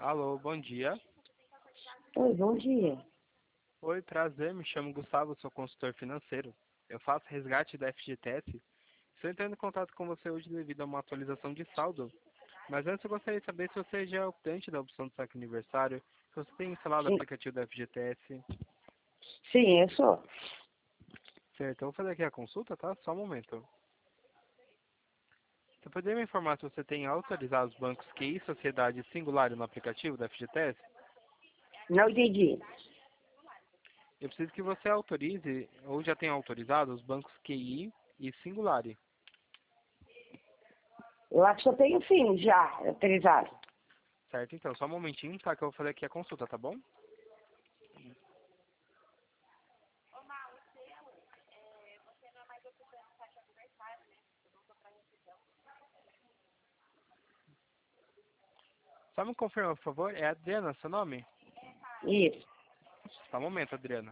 Alô, bom dia. Oi, bom dia. Oi, prazer, me chamo Gustavo, sou consultor financeiro. Eu faço resgate da FGTS. Estou entrando em contato com você hoje devido a uma atualização de saldo. Mas antes eu gostaria de saber se você já é optante da opção do saque aniversário, se você tem instalado o Sim, aplicativo da FGTS. sim, eu sou. Certo, eu vou fazer aqui a consulta, tá? Só um momento. Você poderia me informar se você tem autorizado os bancos QI Sociedade Singular no aplicativo da FGTS? Não entendi. Eu preciso que você autorize, ou já tenha autorizado, os bancos QI e Singular. Eu acho que eu tenho sim, já, autorizado. Certo, então, só um momentinho, tá? Que eu vou fazer aqui a consulta, tá bom? Só me confirma, por favor, é Adriana seu nome? Isso. Só um momento, Adriana.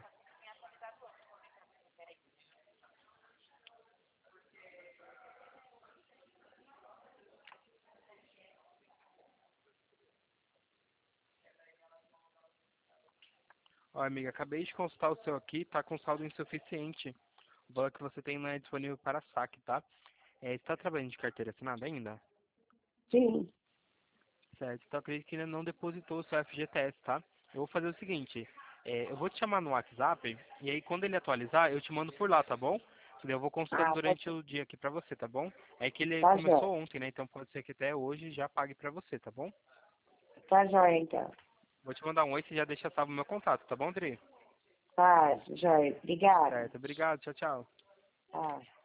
Ó, amiga, acabei de consultar o seu aqui, tá com saldo insuficiente. O valor que você tem não é disponível para saque, tá? Está trabalhando de carteira assinada ainda? Sim. Certo, então acredito que ainda não depositou o seu FGTS, tá? Eu vou fazer o seguinte, eu vou te chamar no WhatsApp, e aí quando ele atualizar, eu te mando por lá, tá bom? E daí eu vou consultando Ah, durante o dia aqui pra você, tá bom? É que ele tá jóia. começou ontem, né? Então pode ser que até hoje já pague pra você, tá bom? Tá jóia, então. Vou te mandar um oi, você já deixa salvo o meu contato, tá bom, Dri? Tá jóia. Obrigada. Certo, obrigado, tchau, tchau. Tá.